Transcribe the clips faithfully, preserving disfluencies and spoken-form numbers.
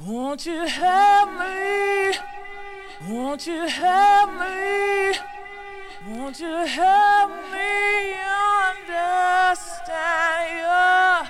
Won't you help me? Won't you help me? Won't you help me understand you?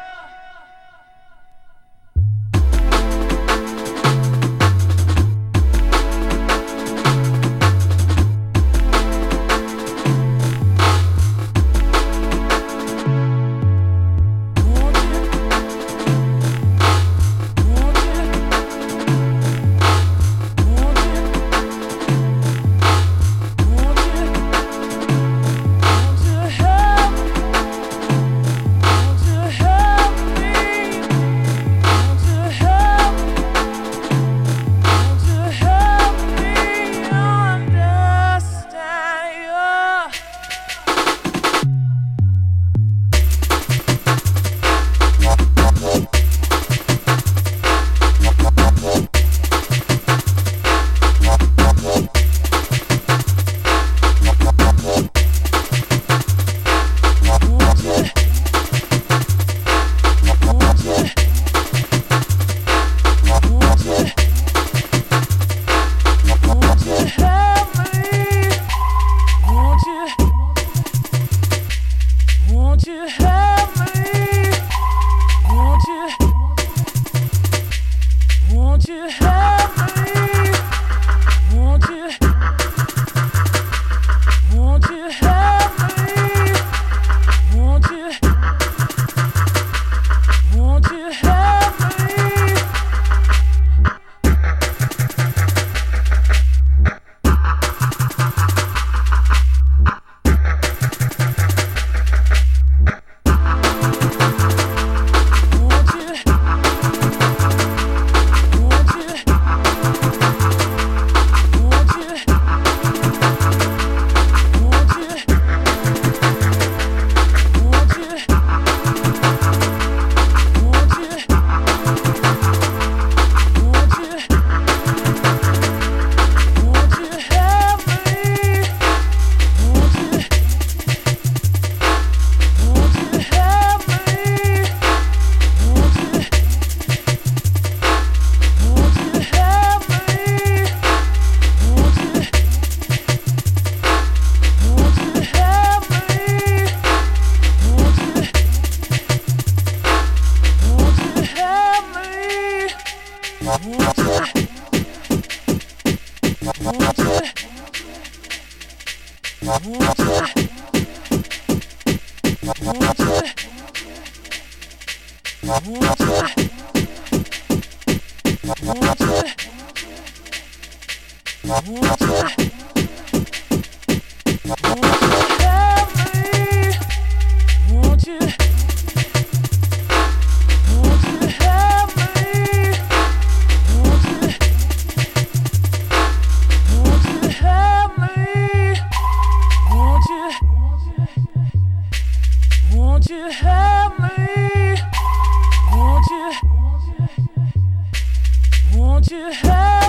Won't you help me? Won't you? Won't you help me? Won't you? Won't you help me? Won't you? Won't you help me? Won't you? Won't you? Won't you? Won't you? Won't you? Won't you? Won't you? Help me? Won't you? Won't you help me? Won't you? Won't you help me? Won't you? Won't you help me? Won't you? Won't you help?